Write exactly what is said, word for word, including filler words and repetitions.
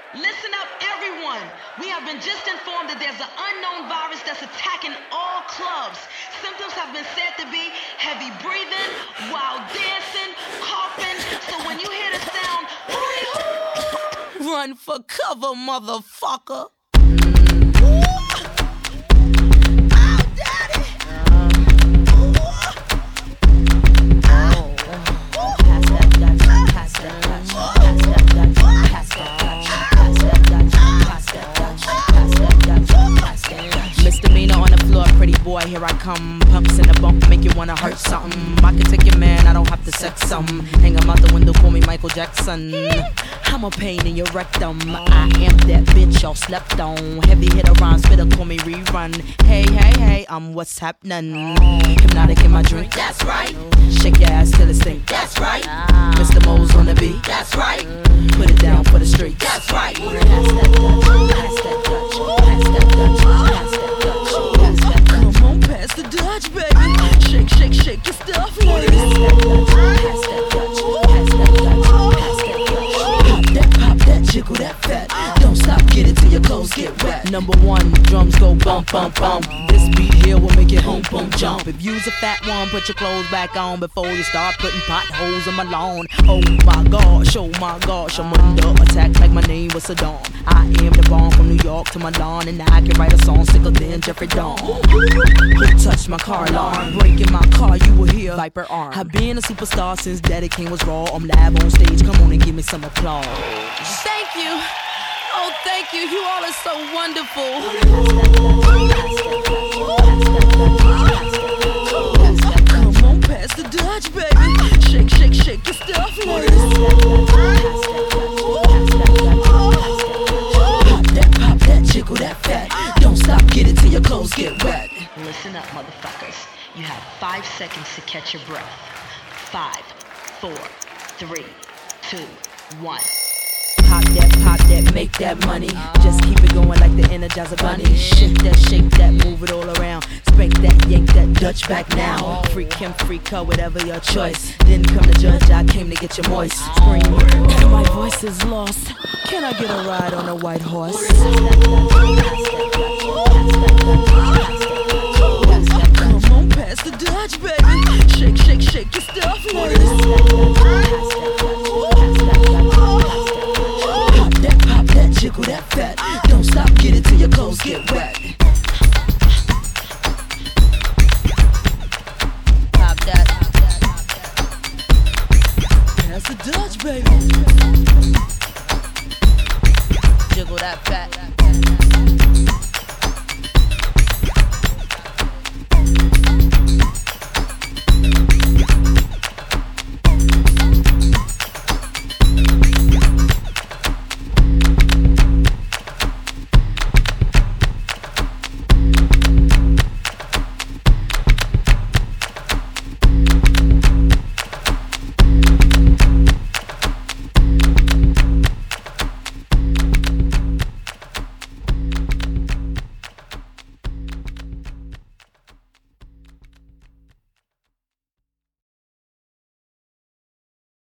Listen up, everyone. We have been just informed that there's an unknown virus that's attacking all clubs. Symptoms have been said to be heavy breathing, wild dancing, coughing. So when you hear the sound, hooty-hoo, run for cover, motherfucker. Boy, here I come, pumps in the bump, make you wanna hurt something. I can take your man, I don't have to sex some. Hang him out the window, call me Michael Jackson. I'm a pain in your rectum. I am that bitch y'all slept on. Heavy hitter rhymes, spitter, call me rerun. Hey, hey, hey, I'm what's happening. Hypnotic in my drink, that's right. Shake your ass till it stink, that's right. Mister Mo's on the beat, that's right. Put it down for the street, that's right. Pass that Dutch, pass that Dutch, pass that Dutch, pass that Dutch. Pass the Dutch, baby. Shake, shake, shake your stuff, ladies. Pass that Dutch, pass that Dutch, pass that Dutch, pass that Dutch. Pop that, pop that, jiggle that fat. Don't stop, get it till your clothes get wet. Number one, drums go bump, bump, bump. This beat here will make it boom, boom, jump. If you's a fat one, put your clothes back on before you start putting potholes in my lawn. Oh my gosh, oh my gosh, I'm under attack like my name was Saddam. I am the bomb from New York to Milan, and I can write a song sicker than Jeffrey Dawn. Who touched my car alarm? Breaking my car, you will hear Viper arm. I've been a superstar since Daddy King was raw. I'm live on stage, come on and give me some applause. Thank you, oh thank you, you all are so wonderful. Come on, pass the Dutch, baby. Shake, shake, shake your stuff, ladies. Pop that, pop that, jiggle that fat. Don't stop, get it till your clothes get wet. Listen up, motherfuckers. You have five seconds to catch your breath. Five, four, three, two, one. Pop that, pop that, make that money. Just keep it going like the Energizer Bunny. Shift that, shake that, move it all around. Spank that, yank that, Dutch back now. Freak him, freak her, whatever your choice. Didn't come to judge, I came to get you moist. Scream, my voice is lost. Can I get a ride on a white horse? Come on, pass the Dutch, baby. Shake, shake, shake your stuff, ladies. Pop that, pop that, jiggle that fat. Don't stop, get it till your clothes get wet. Pop that. Pass the Dutch, baby. Jiggle that fat.